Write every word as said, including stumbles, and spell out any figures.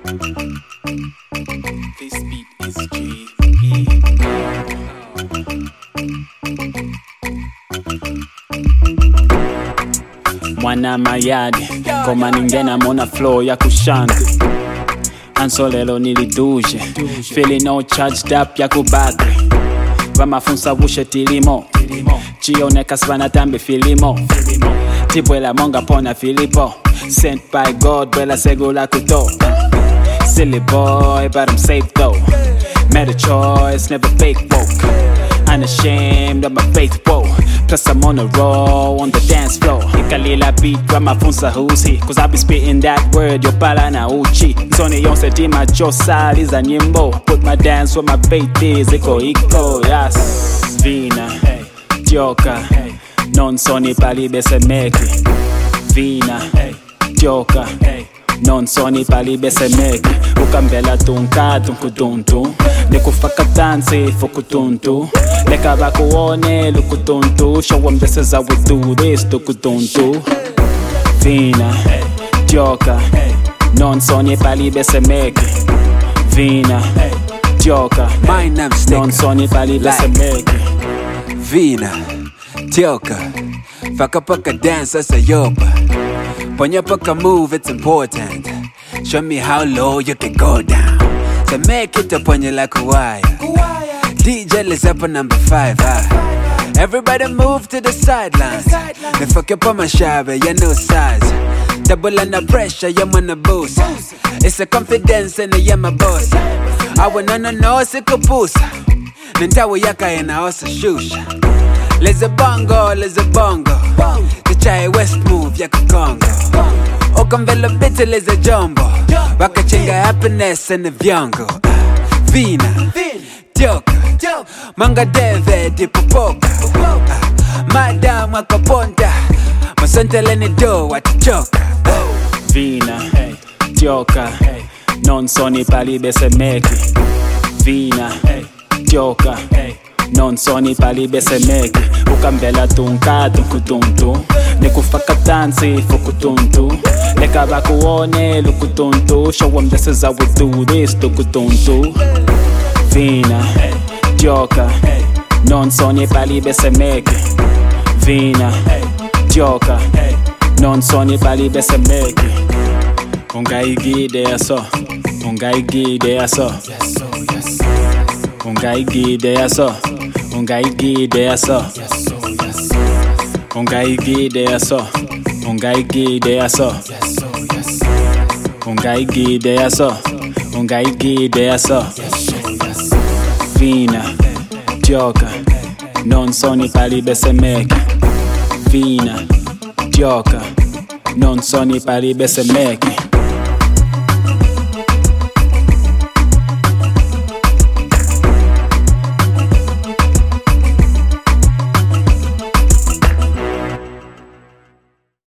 This beat is G. Mwana mayadi koma ningena mona flow ya kushanti anso lelo niliduje feeling no charged up ya kubakri vamafunsa bushe tilimo chioneka svana tambe filimo tipwela monga pona Filipo sent by God bwela segula kuto silly boy but I'm safe though made a choice never fake woke unashamed of my faith whoa plus I'm on a roll on the dance floor ikalila beat vamafunsa who's he cause I be spitting that word yopala na uchi nsoni yonse tima josali za nyimbo put my dance where my faith is iko iko yes Vina Tioka non soni pali besemeki Vina Tioka non soni pali besemeki ukambela tunka tunkutuntu nikufaka tansi fukutuntu leka bakuone lukutuntu show them this is how we do this tukutuntu Vina Tioka non soni pali besemeki Vina Tioka my name's non soni pali besemeki Vina Tioka faka paka dance as a yoba ponya paka move it's important show me how low you can go down so make it up on you like a wire D J is up on number five ah. Everybody move to the sidelines they fuck up on my shabby you know size double under pressure you on the boost it's a confidence and I am a boss I wanna know it's a kapusa Nintawa yaka inaosa shusha Leze bongo, leze bongo Tichaye west move yaka Congo Okamvelo biti leze jumbo Wakachenga happiness and the vyongo Vina, Tioka Manga deve di popoka Madam wakaponda Masante leni do watichoka Vina, Tioka Non soni pali besemeki Vina, Tioka non soni pali besemeki ukambela tunka tunkutuntu nikufaka tansi fukutuntu leka bakuone lukutuntu show them this is how we do this tukutuntu Vina Tioka non soni pali besemeki Vina Tioka non soni pali besemeki ungaigide yaso ungaigide yaso ungaigide yaso ungaigide yaso ungaigide yaso ungaigide yaso ungaigide yaso ungaigide yaso Vina Tioka non soni pali besemeki Vina Tioka non soni pali besemeki